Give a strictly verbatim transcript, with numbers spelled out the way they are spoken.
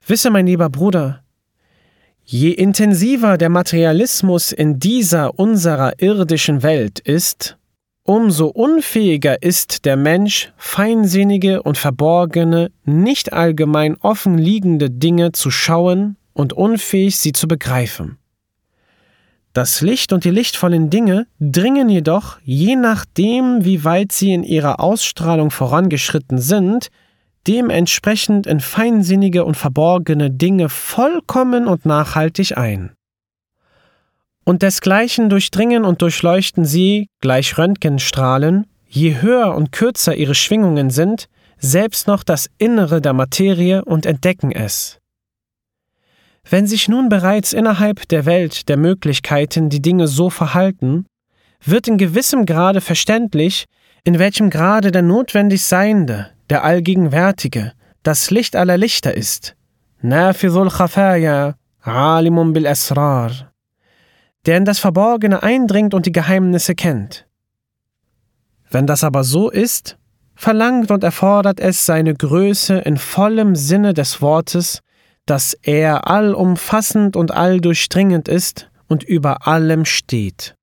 Wisse, mein lieber Bruder, je intensiver der Materialismus in dieser unserer irdischen Welt ist, umso unfähiger ist der Mensch, feinsinnige und verborgene, nicht allgemein offen liegende Dinge zu schauen und unfähig, sie zu begreifen. Das Licht und die lichtvollen Dinge dringen jedoch, je nachdem, wie weit sie in ihrer Ausstrahlung vorangeschritten sind, dementsprechend in feinsinnige und verborgene Dinge vollkommen und nachhaltig ein. Und desgleichen durchdringen und durchleuchten sie, gleich Röntgenstrahlen, je höher und kürzer ihre Schwingungen sind, selbst noch das Innere der Materie und entdecken es. Wenn sich nun bereits innerhalb der Welt der Möglichkeiten die Dinge so verhalten, wird in gewissem Grade verständlich, in welchem Grade der notwendig Seiende, der Allgegenwärtige, das Licht aller Lichter ist, Nafidhul Khafaya, Alimun bil Asrar, der in das Verborgene eindringt und die Geheimnisse kennt. Wenn das aber so ist, verlangt und erfordert es seine Größe in vollem Sinne des Wortes, dass er allumfassend und alldurchdringend ist und über allem steht.